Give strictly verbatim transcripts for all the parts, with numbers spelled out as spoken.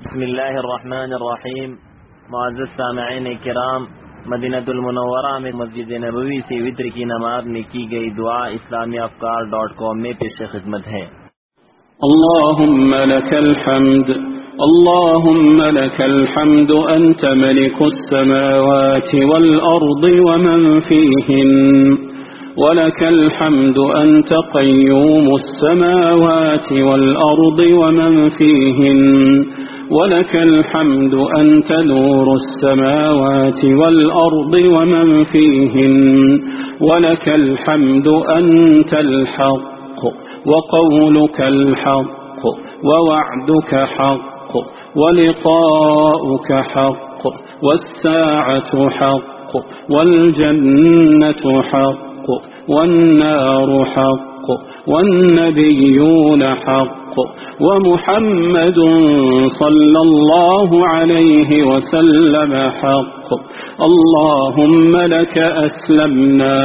بسم الله الرحمن الرحیم. معزز سامعین کرام، مدینہ المنورہ میں مسجد نبوی سے وتر کی نماز میں کی گئی دعا اسلامی افکار ڈاٹ کام میں پیش خدمت ہے. اللهم لك الحمد اللهم لك الحمد أنت ملك السماوات والأرض ومن فيهن، ولك الحمد أنت قيوم السماوات والأرض ومن فيهن، ولك الحمد أنت نور السماوات والأرض ومن فيهن، ولك الحمد أنت الحق وقولك الحق ووعدك حق ولقاؤك حق والساعة حق والجنة حق والنار حق والنبيون حق ومحمد صلى الله عليه وسلم حق. اللهم لك أسلمنا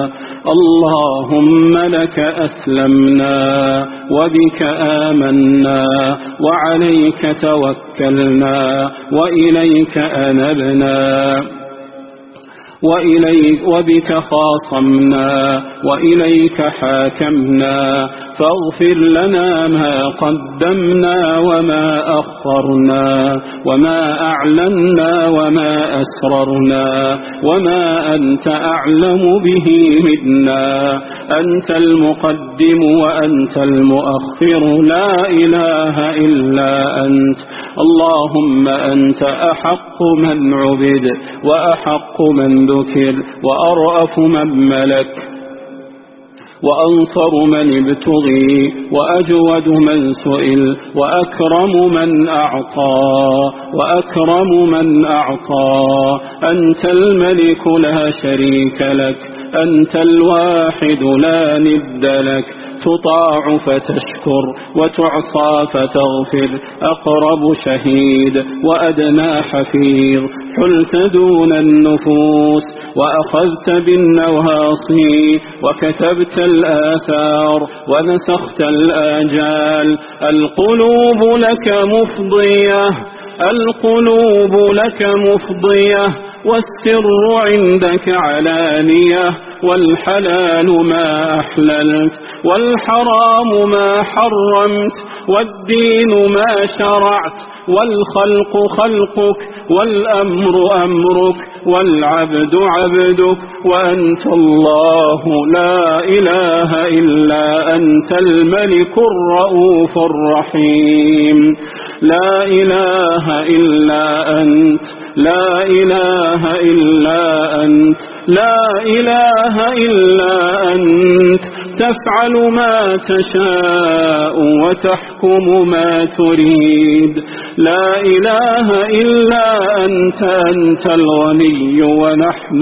اللهم لك أسلمنا وبك آمنا وعليك توكلنا وإليك أنبنا وإليك وبك خاصمنا وإليك حاكمنا، فاغفر لنا ما قدمنا وما أخرنا وما أعلنا وما أسررنا وما أنت أعلم به منا. أنت المقدم وأنت المؤخر، لا إله إلا أنت. اللهم أنت أحق من عبد وأحق من ذكر وأرأف من ملك وأنصر من ابتغي وأجود من سئل وأكرم من أعطى وأكرم من أعطى. أنت الملك لا شريك لك، أنت الواحد لا ند لك، تطاع فتشكر وتعصى فتغفر، أقرب شهيد وأدنى حفيظ، حلت دون النفوس وأخذت بالنواصي وكتبت الآثار ونسخت الآجال. القلوب لك مفضية القلوب لك مفضية، والسر عندك علانية، والحلال ما أحللت والحرام ما حرمت، والدين ما شرعت، والخلق خلقك، والأمر أمرك، والعبد عبدك، وأنت الله لا إله إلا أنت الملك الرؤوف الرحيم. لا إله إلا أنت لا إله إلا أنت لا إله إلا أنت، تفعل ما تشاء وتحكم ما تريد. لا إله إلا أنت أنت الغني ونحن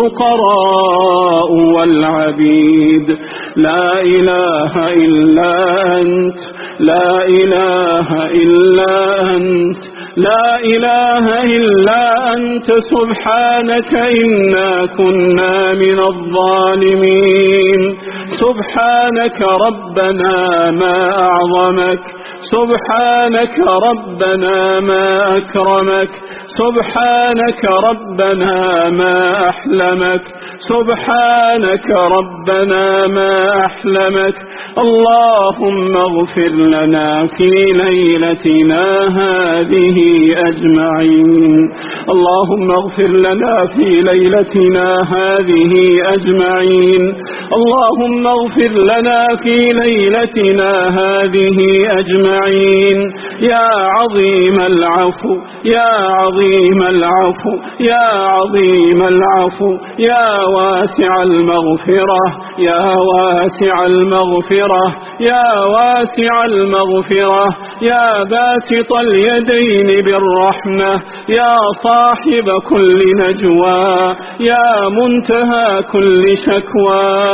الفقراء والعبيد. لا إله إلا أنت لا إله إلا أنت لا إله إلا أنت. سبحانك إنا كنا من الظالمين. سبحانك ربنا ما أعظمك، سبحانك ربنا ما أكرمك، سبحانك ربنا ما أحلمك، سبحانك ربنا ما أحلمك. اللهم اغفر لنا في ليلتنا هذه أجمعين اللهم اغفر لنا في ليلتنا هذه أجمعين اللهم اغفر لنا في ليلتنا هذه أجمعين. يا عظيم العفو يا عظيم العفو يا عظيم العفو، يا واسع المغفرة يا واسع المغفرة يا واسع المغفرة، يا باسط اليدين بالرحمة، يا صاحب كل نجوى، يا منتهى كل شكوى،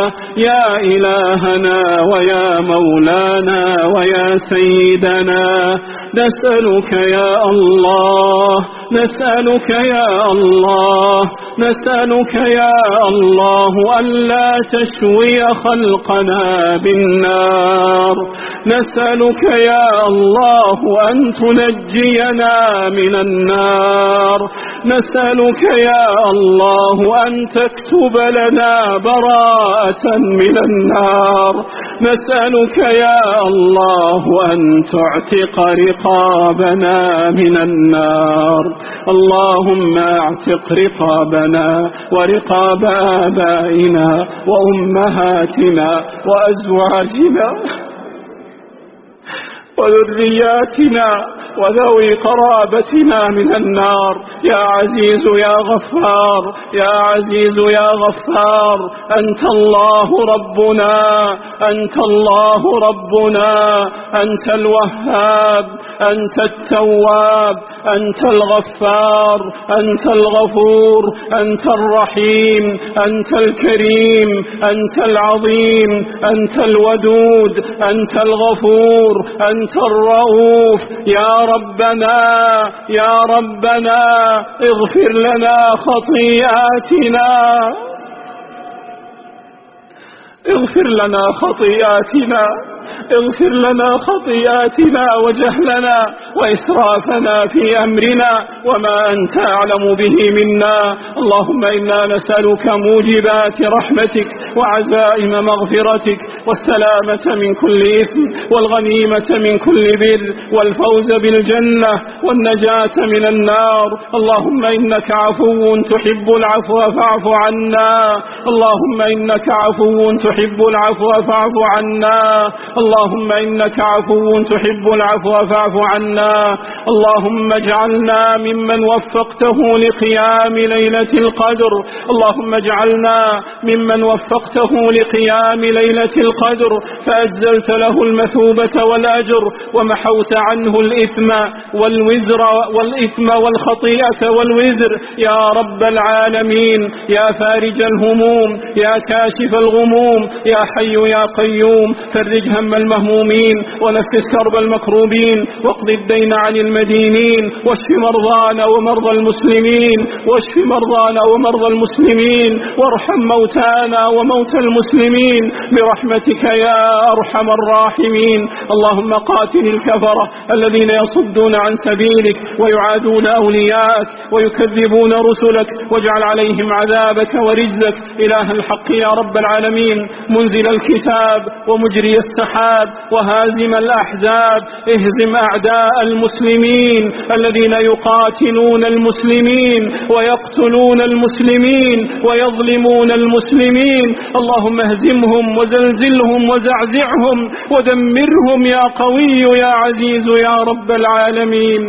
يا إلهنا ويا مولانا ويا سيدنا، نسألك يا الله، نسألك يا الله، نسألك يا الله ألا تشوي خلقنا بالنار، نسألك يا الله أن تنجينا من النار، نسألك يا الله أن تكتب لنا براءة من النار، نسألك يا الله أن تعتق رقابنا من النار. اللهم اعتق رقابنا ورقاب آبائنا وأمهاتنا وأزواجنا وذرياتنا وذوي قرابتنا من النار. يا عزيز يا غفار، يا عزيز يا غفار، أنت الله ربنا، أنت الله ربنا، أنت الوهاب، أنت التواب، أنت الغفار، أنت الغفور، أنت الرحيم، أنت الكريم، أنت العظيم، أنت الودود، أنت الغفور، أنت الرؤوف. يا ربنا يا ربنا اغفر لنا خطيئاتنا، اغفر لنا خطيئاتنا، اغفر لنا خطيئاتنا وجهلنا وإسرافنا في أمرنا وما أنت أعلم به منا. اللهم إنا نسألك موجبات رحمتك وعزائم مغفرتك والسلامة من كل إثم والغنيمة من كل بر والفوز بالجنة والنجاة من النار. اللهم إنك عفو تحب العفو فاعف عنا، اللهم إنك عفو تحب العفو فاعف عنا، اللهم إنك عفو تحب العفو فاعف عنا. اللهم اجعلنا ممن وفقته لقيام ليلة القدر، اللهم اجعلنا ممن وفقته لقيام ليلة القدر فأجزلت له المثوبة والأجر ومحوت عنه الإثم والوزر والإثم والخطيئة والوزر. يا رب العالمين، يا فارج الهموم، يا كاشف الغموم، يا حي يا قيوم، فرج هم المهمومين ونفس كرب المكروبين واقض الدين عن المدينين واشف مرضانا ومرضى المسلمين، واشف مرضانا ومرضى المسلمين وارحم موتانا وموتى المسلمين برحمتك يا أرحم الراحمين. اللهم قاتل الكفرة الذين يصدون عن سبيلك ويعادون أولياءك ويكذبون رسلك، واجعل عليهم عذابك ورجزك إله الحق يا رب العالمين، منزل الكتاب ومجري السحاب وهازم الأحزاب. اهزم أعداء المسلمين الذين يقاتلون المسلمين ويقتلون المسلمين ويظلمون المسلمين. اللهم اهزمهم وزلزلهم وزعزعهم ودمرهم يا قوي يا عزيز يا رب العالمين.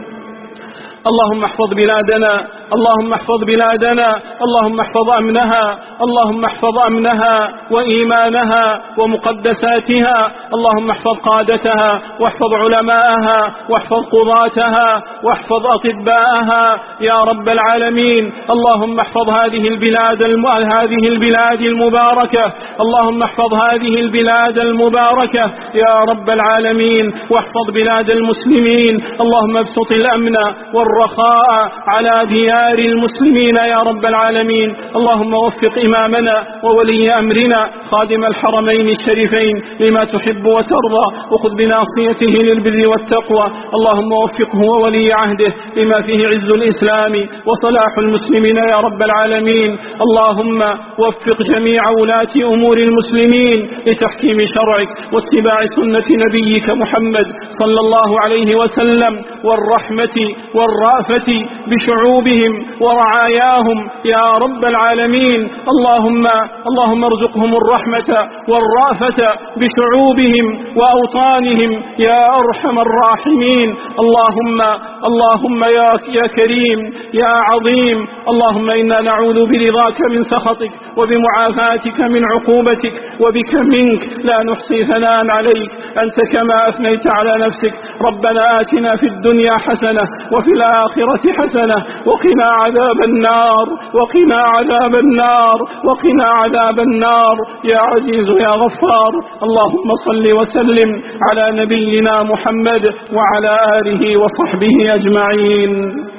اللهم احفظ بلادنا، اللهم احفظ بلادنا، اللهم احفظ أمنها، اللهم احفظ أمنها وإيمانها ومقدساتها، اللهم احفظ قادتها واحفظ علماءها واحفظ قضاتها واحفظ أطباءها يا رب العالمين. اللهم احفظ هذه البلاد الم... هذه البلاد المباركة، اللهم احفظ هذه البلاد المباركة يا رب العالمين، واحفظ بلاد المسلمين. اللهم ابسط الأمن والرخاء على ديار المسلمين يا رب العالمين. اللهم وفق إمامنا وولي أمرنا خادم الحرمين الشريفين لما تحب وترضى، وخذ بناصيته للبر والتقوى. اللهم وفقه وولي عهده لما فيه عز الإسلام وصلاح المسلمين يا رب العالمين. اللهم وفق جميع ولاة أمور المسلمين لتحكيم شرعك واتباع سنة نبيك محمد صلى الله عليه وسلم، والرحمة والرأفة بشعوبهم ورعاياهم يا رب العالمين. اللهم اللهم ارزقهم الرحمة والرأفة بشعوبهم وأوطانهم يا أرحم الراحمين. اللهم اللهم يا يا كريم يا عظيم، اللهم إنا نعوذ برضاك من سخطك وبمعافاتك من عقوبتك، وبك منك لا نحصي ثناء عليك أنت كما أثنيت على نفسك. ربنا آتنا في الدنيا حسنة وفي الآخرة الآخرة حسنة وقنا عذاب النار وقنا عذاب النار وقنا عذاب النار يا عزيز يا غفار. اللهم صل وسلم على نبينا محمد وعلى آله وصحبه أجمعين.